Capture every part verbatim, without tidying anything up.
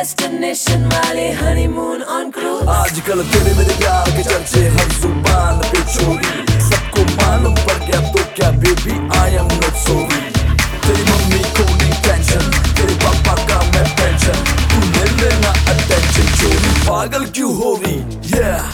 Destination वाले honeymoon on cruise. आजकल तेरे मेरे प्यार के चर्चे हर जुबान पे चोरी, सबको मालूम पड़ गया तो क्या baby I am not sorry. तेरी मम्मी को नहीं टेंशन, तेरे पापा का मैं पेंशन, तू ले लेना अटेंशन। चोरी पागल क्यों हो रही yeah।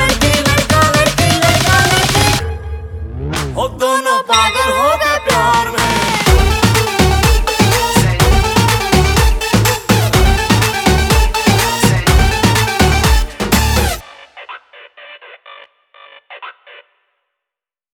दोनों पागल हो गए प्यार में।